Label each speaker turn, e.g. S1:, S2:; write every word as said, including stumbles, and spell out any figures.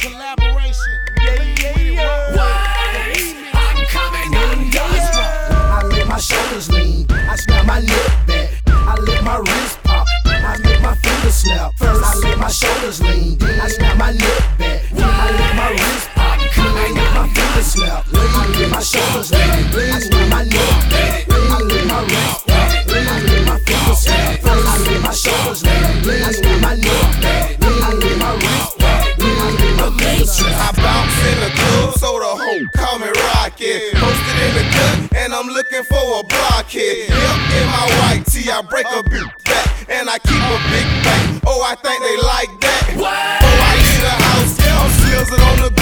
S1: collaboration. Yeah, yeah, yeah.
S2: What? I'm coming undone.
S3: I let my shoulders lean, I snap my neck back, I let my wrist pop, I make my fingers snap. First I let my shoulders lean, then I snap my neck back, I let my wrist pop, then I let my fingers snap. I let my shoulders lean, I snap my neck back, I let my wrist pop, then I let my fingers snap. First I let my shoulders lean, then I snap my neck back, then I let my wrist pop, then I let my fingers snap.
S4: I bounce in the club, so the hoe call me Rocket. Posted in the cut, and I'm looking for a blockhead. Yep, in my white tee, I break a big back, and I keep a big back. Oh, I think they like that.
S2: What?
S4: Oh, I leave the house, I'm sizzling on the